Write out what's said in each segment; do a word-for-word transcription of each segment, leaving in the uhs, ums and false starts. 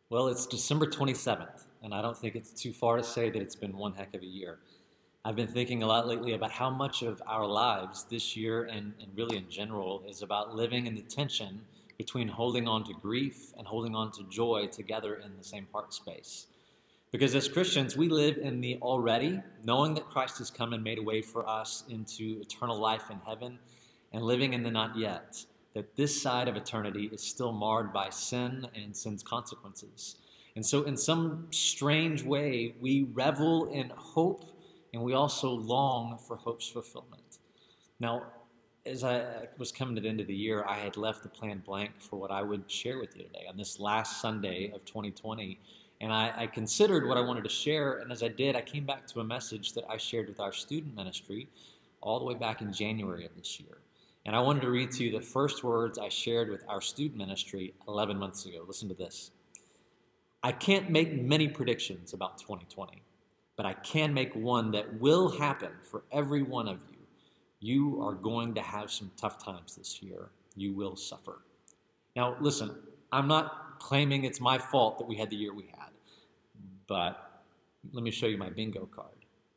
Well, it's December twenty-seventh, and I don't think it's too far to say that it's been one heck of a year. I've been thinking a lot lately about how much of our lives this year and, and really in general is about living in the tension between holding on to grief and holding on to joy together in the same heart space. Because as Christians, we live in the already, knowing that Christ has come and made a way for us into eternal life in heaven, and living in the not yet, that this side of eternity is still marred by sin and sin's consequences. And so, in some strange way, we revel in hope and we also long for hope's fulfillment. Now, as I was coming to the end of the year, I had left the plan blank for what I would share with you today on this last Sunday of twenty twenty. And I, I considered what I wanted to share, and as I did, I came back to a message that I shared with our student ministry all the way back in January of this year. And I wanted to read to you the first words I shared with our student ministry eleven months ago. Listen to this. I can't make many predictions about twenty twenty, but I can make one that will happen for every one of you. You are going to have some tough times this year. You will suffer. Now, listen, I'm not claiming it's my fault that we had the year we had, but let me show you my bingo card.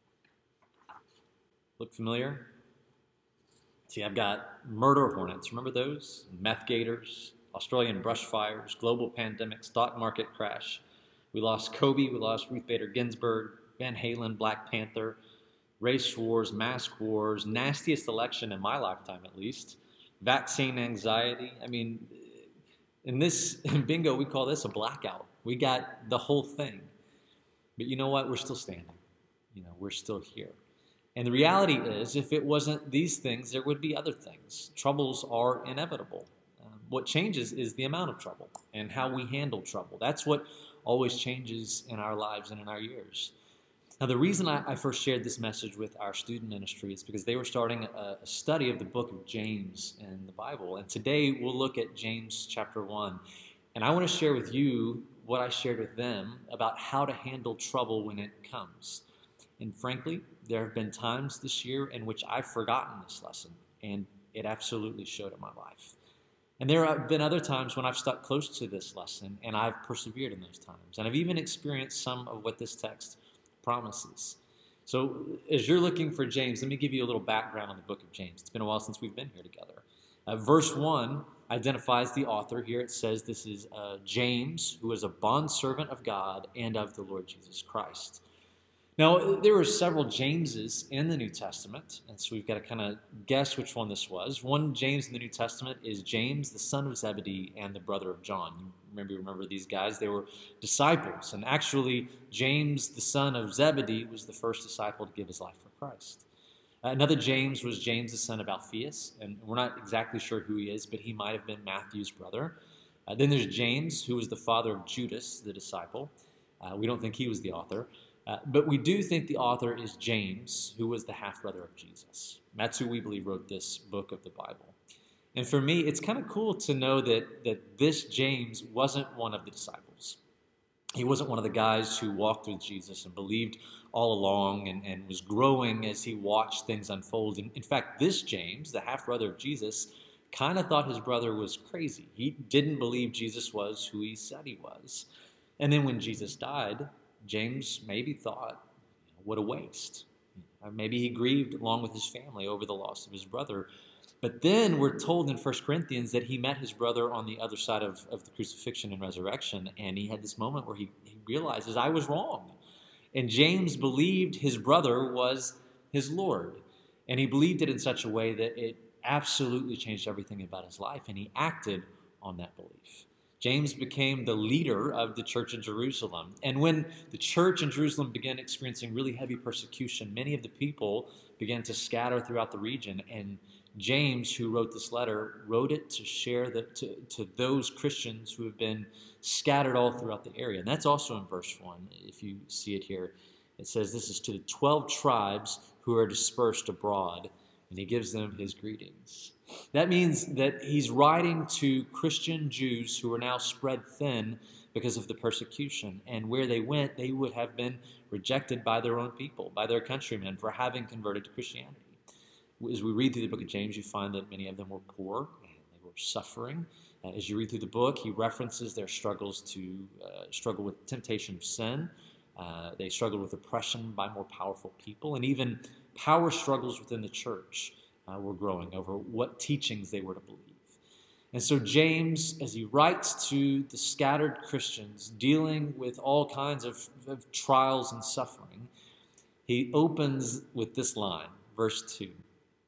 Look familiar? See, I've got murder hornets. Remember those? Meth gators, Australian brush fires, global pandemic, stock market crash. We lost Kobe. We lost Ruth Bader Ginsburg, Van Halen, Black Panther, race wars, mask wars, nastiest election in my lifetime at least, vaccine anxiety. I mean, in this in bingo, we call this a blackout. We got the whole thing. But you know what? We're still standing. You know, we're still here. And the reality is, if it wasn't these things, there would be other things. Troubles are inevitable. Um, what changes is the amount of trouble and how we handle trouble. That's what always changes in our lives and in our years. Now, the reason I, I first shared this message with our student ministry is because they were starting a, a study of the book of James in the Bible. And today we'll look at James chapter one. And I want to share with you what I shared with them about how to handle trouble when it comes. And frankly, there have been times this year in which I've forgotten this lesson, and it absolutely showed in my life. And there have been other times when I've stuck close to this lesson, and I've persevered in those times. And I've even experienced some of what this text promises. So as you're looking for James, let me give you a little background on the book of James. It's been a while since we've been here together. Uh, verse one identifies the author. Here it says this is uh, James, who is a bondservant of God and of the Lord Jesus Christ. Now, there were several Jameses in the New Testament, and so we've got to kind of guess which one this was. One James in the New Testament is James, the son of Zebedee and the brother of John. You remember, remember these guys? They were disciples, and actually, James, the son of Zebedee, was the first disciple to give his life for Christ. Another James was James, the son of Alphaeus, and we're not exactly sure who he is, but he might have been Matthew's brother. Uh, then there's James, who was the father of Judas, the disciple. Uh, we don't think he was the author. Uh, but we do think the author is James, who was the half-brother of Jesus. That's who we believe wrote this book of the Bible. And for me, it's kind of cool to know that, that this James wasn't one of the disciples. He wasn't one of the guys who walked with Jesus and believed all along and, and was growing as he watched things unfold. And in fact, this James, the half-brother of Jesus, kind of thought his brother was crazy. He didn't believe Jesus was who he said he was. And then when Jesus died, James maybe thought, you know, what a waste. Or maybe he grieved along with his family over the loss of his brother. But then we're told in First Corinthians that he met his brother on the other side of, of the crucifixion and resurrection, and he had this moment where he, he realizes, I was wrong. And James believed his brother was his Lord. And he believed it in such a way that it absolutely changed everything about his life, and he acted on that belief. James became the leader of the church in Jerusalem. And when the church in Jerusalem began experiencing really heavy persecution, many of the people began to scatter throughout the region. And James, who wrote this letter, wrote it to share the, to, to those Christians who have been scattered all throughout the area. And that's also in verse one, if you see it here. It says this is to the twelve tribes who are dispersed abroad. And he gives them his greetings. That means that he's writing to Christian Jews who are now spread thin because of the persecution. And where they went, they would have been rejected by their own people, by their countrymen, for having converted to Christianity. As we read through the book of James, you find that many of them were poor, and they were suffering, Uh, as you read through the book, he references their struggles to uh, struggle with temptation of sin. Uh, they struggled with oppression by more powerful people, and even power struggles within the church uh, were growing over what teachings they were to believe. And so James, as he writes to the scattered Christians dealing with all kinds of, of trials and suffering, he opens with this line, verse two.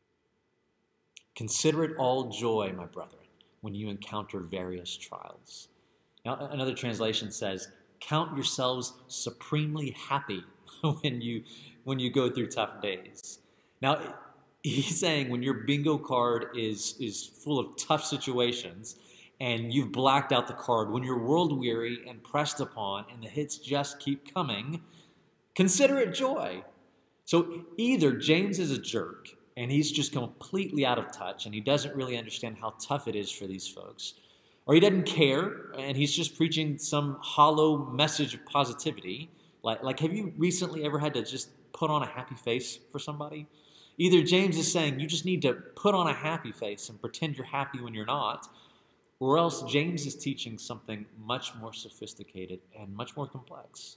Consider it all joy, my brethren, when you encounter various trials. Now, another translation says, count yourselves supremely happy when you when you go through tough days. Now, he's saying when your bingo card is is full of tough situations and you've blacked out the card, when you're world weary and pressed upon and the hits just keep coming, consider it joy. So either James is a jerk and he's just completely out of touch and he doesn't really understand how tough it is for these folks, or he doesn't care, and he's just preaching some hollow message of positivity. Like, like, have you recently ever had to just put on a happy face for somebody? Either James is saying you just need to put on a happy face and pretend you're happy when you're not, or else James is teaching something much more sophisticated and much more complex.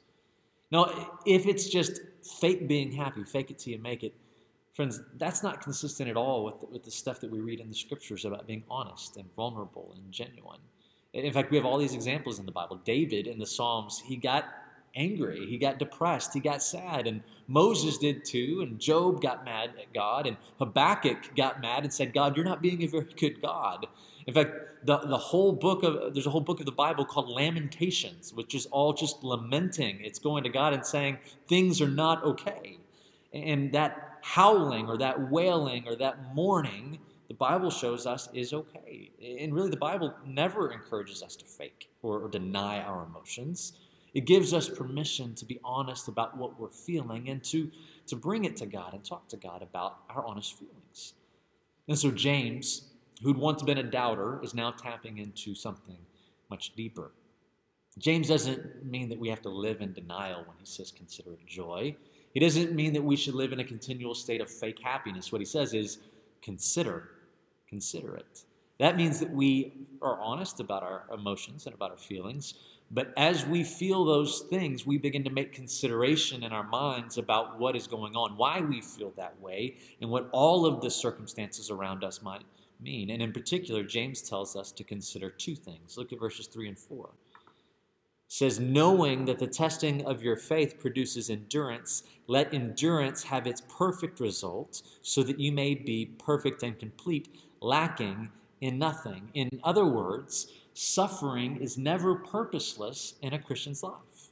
Now, if it's just fake being happy, fake it till you make it, friends, that's not consistent at all with the, with the stuff that we read in the scriptures about being honest and vulnerable and genuine. In fact, we have all these examples in the Bible. David in the Psalms, he got angry, he got depressed, he got sad, and Moses did too, and Job got mad at God, and Habakkuk got mad and said, God, you're not being a very good God. In fact, the, the whole book of, there's a whole book of the Bible called Lamentations, which is all just lamenting. It's going to God and saying things are not okay. And that howling or that wailing or that mourning, the Bible shows us is okay. And really the Bible never encourages us to fake or, or deny our emotions. It gives us permission to be honest about what we're feeling and to, to bring it to God and talk to God about our honest feelings. And so James, who'd once been a doubter, is now tapping into something much deeper. James doesn't mean that we have to live in denial when he says consider it joy. He doesn't mean that we should live in a continual state of fake happiness. What he says is consider, consider it. That means that we are honest about our emotions and about our feelings, but as we feel those things, we begin to make consideration in our minds about what is going on, why we feel that way, and what all of the circumstances around us might mean. And in particular, James tells us to consider two things. Look at verses three and four. It says, knowing that the testing of your faith produces endurance, let endurance have its perfect result, so that you may be perfect and complete, lacking in nothing. In other words, suffering is never purposeless in a Christian's life.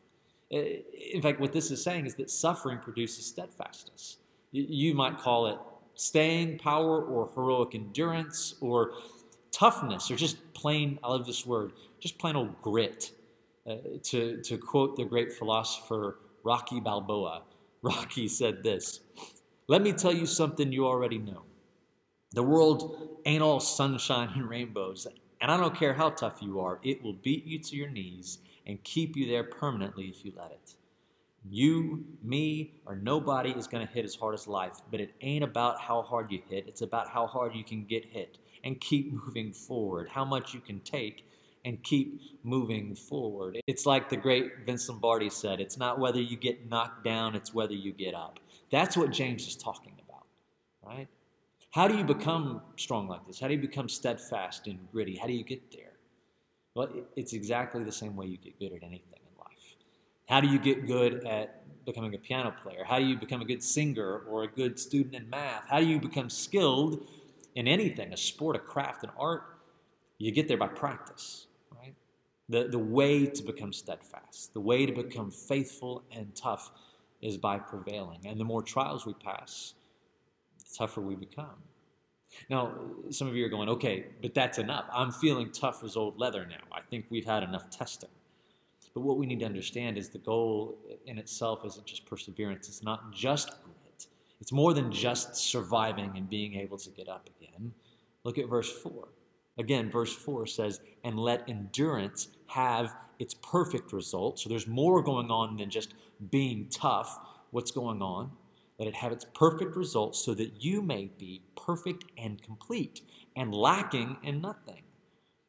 In fact, what this is saying is that suffering produces steadfastness. You might call it staying power or heroic endurance or toughness or just plain, I love this word, just plain old grit. Uh, to, to quote the great philosopher Rocky Balboa, Rocky said this, let me tell you something you already know. The world ain't all sunshine and rainbows, and I don't care how tough you are, it will beat you to your knees and keep you there permanently if you let it. You, me, or nobody is going to hit as hard as life, but it ain't about how hard you hit, it's about how hard you can get hit and keep moving forward, how much you can take and keep moving forward. It's like the great Vince Lombardi said, it's not whether you get knocked down, it's whether you get up. That's what James is talking about, right? How do you become strong like this? How do you become steadfast and gritty? How do you get there? Well, it's exactly the same way you get good at anything in life. How do you get good at becoming a piano player? How do you become a good singer or a good student in math? How do you become skilled in anything, a sport, a craft, an art? You get there by practice. The, the way to become steadfast, the way to become faithful and tough is by prevailing. And the more trials we pass, the tougher we become. Now, some of you are going, okay, but that's enough. I'm feeling tough as old leather now. I think we've had enough testing. But what we need to understand is the goal in itself isn't just perseverance. It's not just grit. It's more than just surviving and being able to get up again. Look at verse four. Again, verse four says, and let endurance have its perfect result. So there's more going on than just being tough. What's going on? Let it have its perfect result so that you may be perfect and complete and lacking in nothing.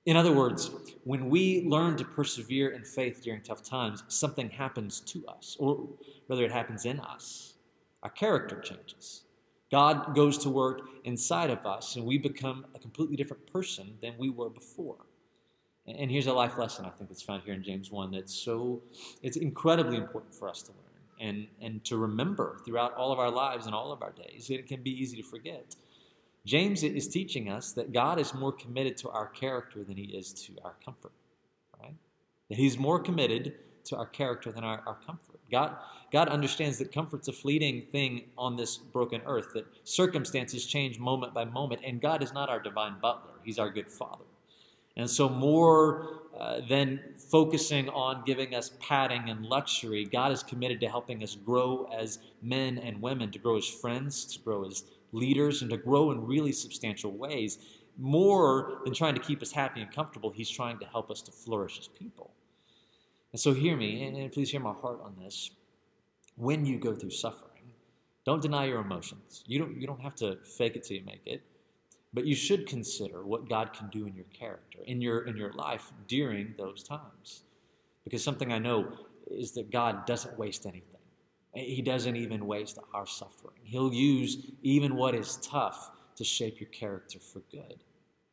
In other words, when we learn to persevere in faith during tough times, something happens to us, or rather it happens in us. Our character changes. God goes to work inside of us, and we become a completely different person than we were before. And here's a life lesson I think that's found here in James one that's so, it's incredibly important for us to learn and, and to remember throughout all of our lives and all of our days. It can be easy to forget. James is teaching us that God is more committed to our character than he is to our comfort, right? That he's more committed to our character than our, our comfort. God, God understands that comfort's a fleeting thing on this broken earth, that circumstances change moment by moment, and God is not our divine butler. He's our good Father. And so more uh, than focusing on giving us padding and luxury, God is committed to helping us grow as men and women, to grow as friends, to grow as leaders, and to grow in really substantial ways. More than trying to keep us happy and comfortable, he's trying to help us to flourish as people. And so hear me, and please hear my heart on this. When you go through suffering, don't deny your emotions. You don't, you don't have to fake it till you make it. But you should consider what God can do in your character, in your, in your life during those times. Because something I know is that God doesn't waste anything. He doesn't even waste our suffering. He'll use even what is tough to shape your character for good.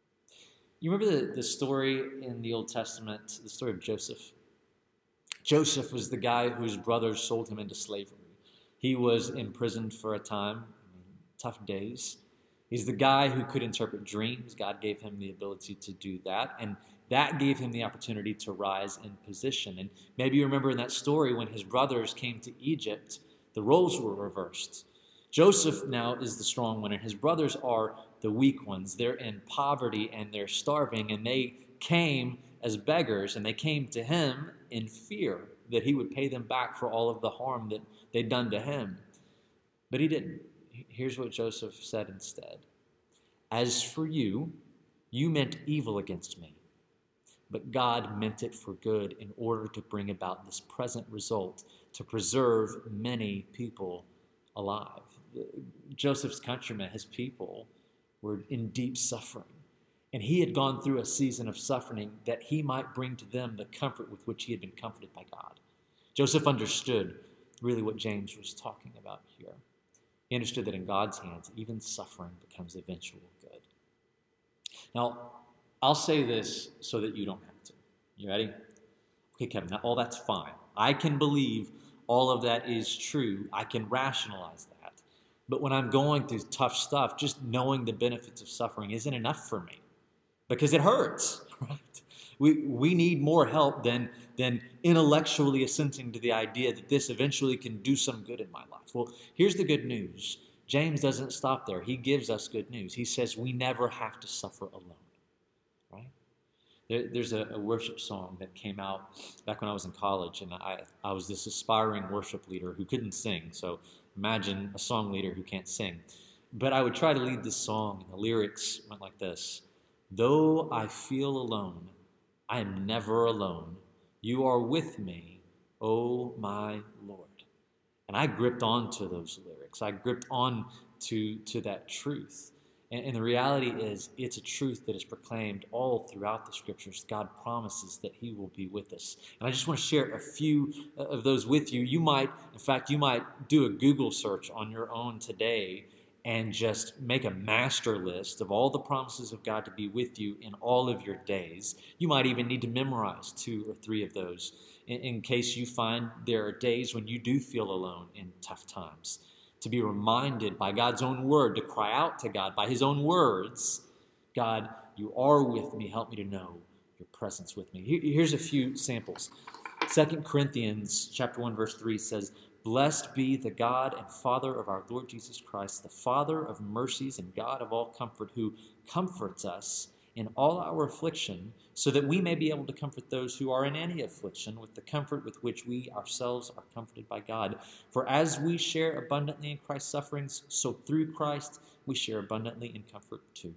You remember the, the story in the Old Testament, the story of Joseph? Joseph was the guy whose brothers sold him into slavery. He was imprisoned for a time, I mean, tough days. He's the guy who could interpret dreams. God gave him the ability to do that, and that gave him the opportunity to rise in position. And maybe you remember in that story when his brothers came to Egypt, the roles were reversed. Joseph now is the strong one, and his brothers are the weak ones. They're in poverty, and they're starving, and they came as beggars, and they came to him in fear that he would pay them back for all of the harm that they'd done to him. But he didn't. Here's what Joseph said instead. As for you, you meant evil against me, but God meant it for good in order to bring about this present result, to preserve many people alive. Joseph's countrymen, his people, were in deep suffering, and he had gone through a season of suffering that he might bring to them the comfort with which he had been comforted by God. Joseph understood really what James was talking about here. He understood that in God's hands, even suffering becomes eventual good. Now, I'll say this so that you don't have to. You ready? Okay, Kevin, now all that's fine. I can believe all of that is true. I can rationalize that. But when I'm going through tough stuff, just knowing the benefits of suffering isn't enough for me because it hurts, right? We, we need more help than, than intellectually assenting to the idea that this eventually can do some good in my life. Well, here's the good news. James doesn't stop there. He gives us good news. He says we never have to suffer alone, right? There, there's a, a worship song that came out back when I was in college, and I, I was this aspiring worship leader who couldn't sing. So imagine a song leader who can't sing. But I would try to lead this song, and the lyrics went like this. Though I feel alone, I am never alone. You are with me, oh my Lord. And I gripped onto those lyrics. I gripped on to, to that truth. And, and the reality is, it's a truth that is proclaimed all throughout the Scriptures. God promises that he will be with us. And I just want to share a few of those with you. You might, in fact, you might do a Google search on your own today and just make a master list of all the promises of God to be with you in all of your days. You might even need to memorize two or three of those in, in case you find there are days when you do feel alone in tough times. To be reminded by God's own word, to cry out to God by his own words, God, you are with me. Help me to know your presence with me. Here, here's a few samples. Second Corinthians chapter one, verse three says, Blessed be the God and Father of our Lord Jesus Christ, the Father of mercies and God of all comfort, who comforts us in all our affliction, so that we may be able to comfort those who are in any affliction with the comfort with which we ourselves are comforted by God. For as we share abundantly in Christ's sufferings, so through Christ we share abundantly in comfort too.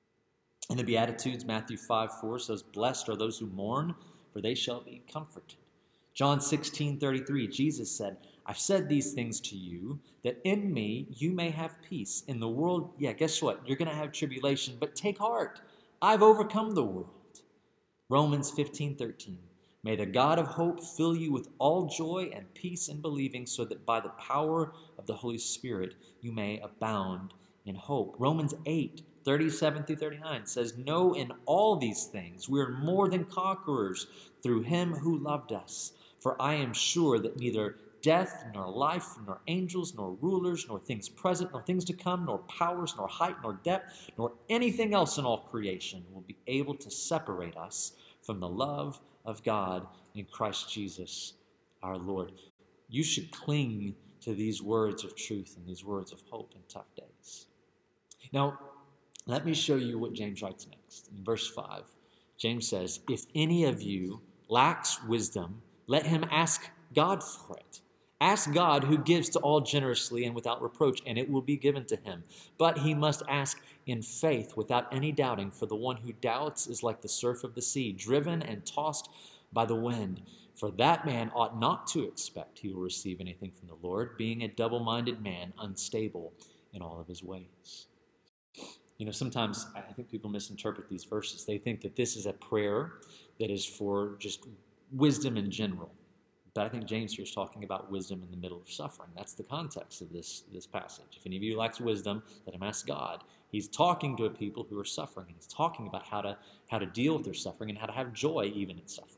In the Beatitudes, Matthew five four says, Blessed are those who mourn, for they shall be comforted. John sixteen thirty-three, Jesus said, I've said these things to you, that in me you may have peace. In the world, yeah, guess what? You're going to have tribulation, but take heart. I've overcome the world. Romans fifteen thirteen. May the God of hope fill you with all joy and peace in believing, so that by the power of the Holy Spirit you may abound in hope. Romans eight thirty-seven through thirty-nine says, no, in all these things we are more than conquerors through him who loved us. For I am sure that neither death, nor life, nor angels, nor rulers, nor things present, nor things to come, nor powers, nor height, nor depth, nor anything else in all creation will be able to separate us from the love of God in Christ Jesus our Lord. You should cling to these words of truth and these words of hope in tough days. Now, let me show you what James writes next. In verse five, James says, if any of you lacks wisdom, let him ask God for it. Ask God, who gives to all generously and without reproach, and it will be given to him. But he must ask in faith without any doubting, for the one who doubts is like the surf of the sea, driven and tossed by the wind. For that man ought not to expect he will receive anything from the Lord, being a double-minded man, unstable in all of his ways. You know, sometimes I think people misinterpret these verses. They think that this is a prayer that is for just wisdom in general. But I think James here is talking about wisdom in the middle of suffering. That's the context of this, this passage. If any of you lacks wisdom, let him ask God. He's talking to a people who are suffering, and he's talking about how to, how to deal with their suffering and how to have joy even in suffering.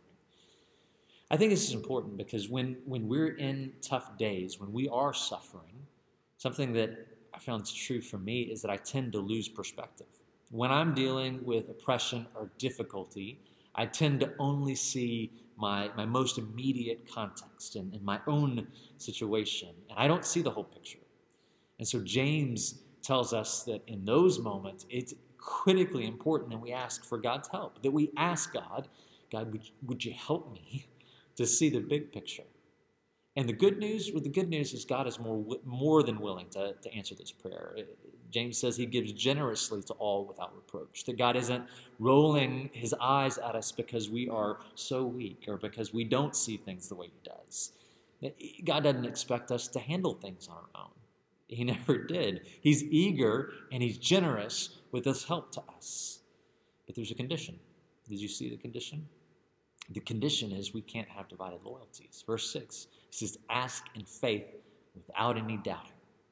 I think this is important because when, when we're in tough days, when we are suffering, something that I found true for me is that I tend to lose perspective. When I'm dealing with oppression or difficulty, I tend to only see my, my most immediate context and, and my own situation, and I don't see the whole picture. And so James tells us that in those moments, it's critically important that we ask for God's help, that we ask God, God, would, would you help me to see the big picture? And the good news, well, the good news is God is more, more than willing to, to answer this prayer. James says he gives generously to all without reproach, that God isn't rolling his eyes at us because we are so weak or because we don't see things the way he does. God doesn't expect us to handle things on our own. He never did. He's eager and he's generous with his help to us. But there's a condition. Did you see the condition? The condition is we can't have divided loyalties. Verse six says, ask in faith without any doubting.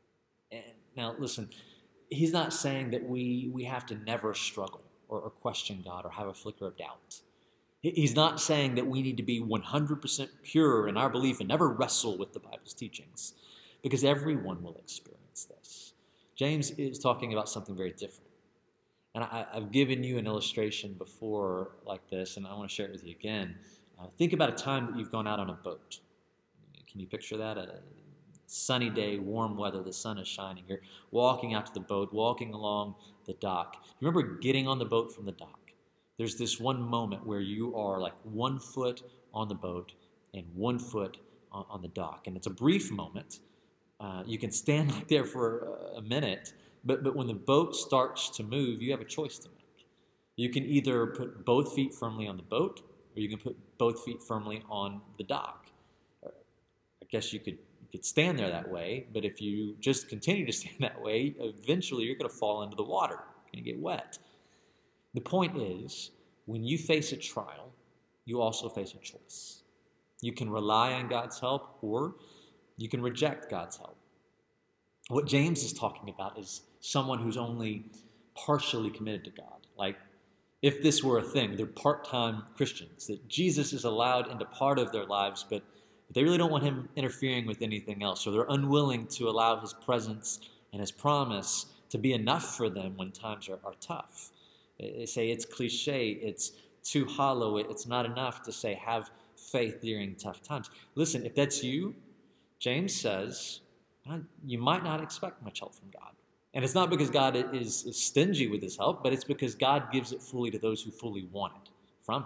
And now, listen, he's not saying that we, we have to never struggle or, or question God or have a flicker of doubt. He's not saying that we need to be one hundred percent pure in our belief and never wrestle with the Bible's teachings, because everyone will experience this. James is talking about something very different. And I, I've given you an illustration before like this, and I want to share it with you again. Uh, think about a time that you've gone out on a boat. Can you picture that? A sunny day, warm weather, the sun is shining. You're walking out to the boat, walking along the dock. You remember getting on the boat from the dock? There's this one moment where you are like one foot on the boat and one foot on, on the dock. And it's a brief moment. Uh, you can stand like there for a minute, but, but when the boat starts to move, you have a choice to make. You can either put both feet firmly on the boat, or you can put both feet firmly on the dock. I guess you could, you could stand there that way, but if you just continue to stand that way, eventually you're going to fall into the water. You're going to get wet. The point is, when you face a trial, you also face a choice. You can rely on God's help, or you can reject God's help. What James is talking about is someone who's only partially committed to God. Like, if this were a thing, they're part-time Christians, that Jesus is allowed into part of their lives, but they really don't want him interfering with anything else, or they're unwilling to allow his presence and his promise to be enough for them when times are, are tough. They say it's cliche, it's too hollow, it's not enough to say have faith during tough times. Listen, if that's you, James says, you might not expect much help from God. And it's not because God is, is stingy with his help, but it's because God gives it fully to those who fully want it from him.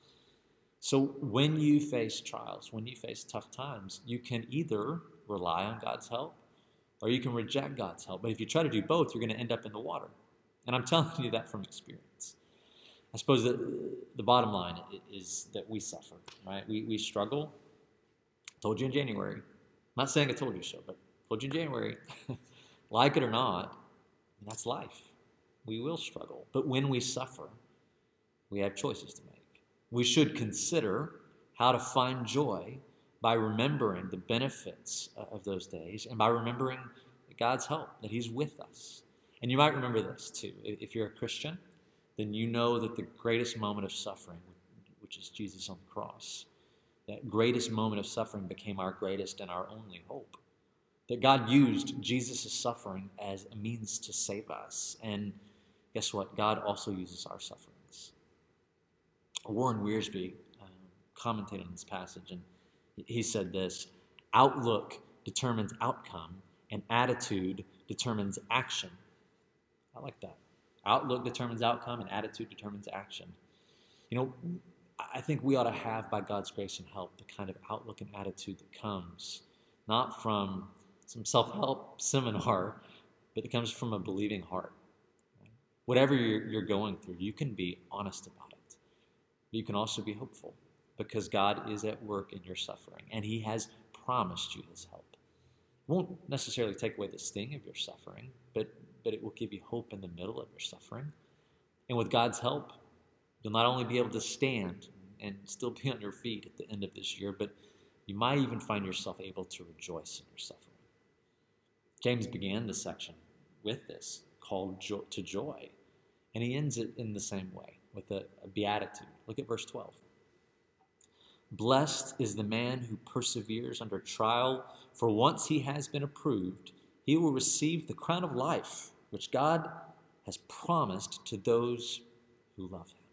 So when you face trials, when you face tough times, you can either rely on God's help or you can reject God's help. But if you try to do both, you're going to end up in the water. And I'm telling you that from experience. I suppose that the bottom line is that we suffer, right? We, we struggle. I told you in January. I'm not saying I told you so, but I told you in January. Like it or not, that's life. We will struggle. But when we suffer, we have choices to make. We should consider how to find joy by remembering the benefits of those days and by remembering God's help, that he's with us. And you might remember this too. If you're a Christian, then you know that the greatest moment of suffering, which is Jesus on the cross, that greatest moment of suffering became our greatest and our only hope. That God used Jesus' suffering as a means to save us. And guess what? God also uses our sufferings. Warren Wiersbe um, commented on this passage, and he said this: outlook determines outcome, and attitude determines action. I like that. Outlook determines outcome, and attitude determines action. You know, I think we ought to have, by God's grace and help, the kind of outlook and attitude that comes not from some self-help seminar, but it comes from a believing heart. Right? Whatever you're, you're going through, you can be honest about it. But you can also be hopeful, because God is at work in your suffering, and he has promised you his help. It won't necessarily take away the sting of your suffering, but, but it will give you hope in the middle of your suffering. And with God's help, you'll not only be able to stand and still be on your feet at the end of this year, but you might even find yourself able to rejoice in your suffering. James began this section with this, called jo- to joy. And he ends it in the same way, with a, a beatitude. Look at verse twelve. Blessed is the man who perseveres under trial, for once he has been approved, he will receive the crown of life, which God has promised to those who love him.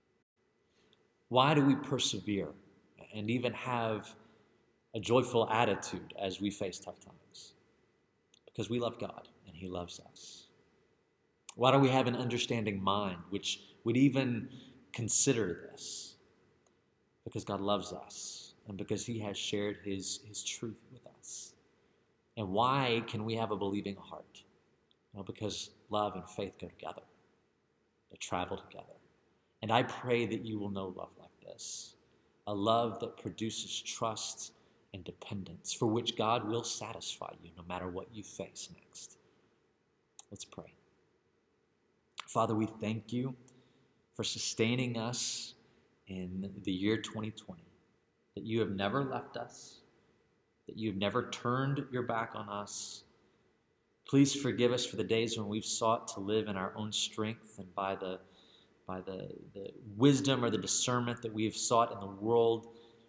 Why do we persevere and even have a joyful attitude as we face tough times? Because we love God and he loves us. Why do we have an understanding mind which would even consider this? Because God loves us and because he has shared his, his truth with us. And why can we have a believing heart? Well, because love and faith go together. They travel together. And I pray that you will know love like this, a love that produces trust and dependence, for which God will satisfy you no matter what you face next. Let's pray. Father, we thank you for sustaining us in the year twenty twenty, that you have never left us, that you have never turned your back on us. Please forgive us for the days when we've sought to live in our own strength and by the by the, the wisdom or the discernment that we have sought in the world.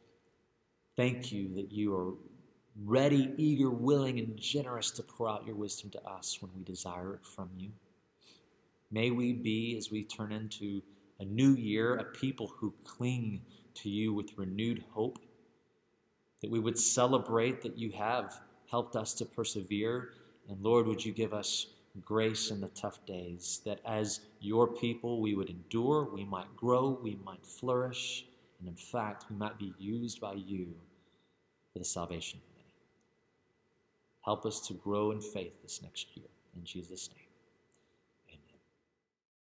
Thank you that you are ready, eager, willing, and generous to pour out your wisdom to us when we desire it from you. May we be, as we turn into a new year, a people who cling to you with renewed hope, that we would celebrate that you have helped us to persevere. And Lord, would you give us grace in the tough days, that as your people we would endure, we might grow, we might flourish, and in fact, we might be used by you for the salvation of many. Help us to grow in faith this next year. In Jesus' name.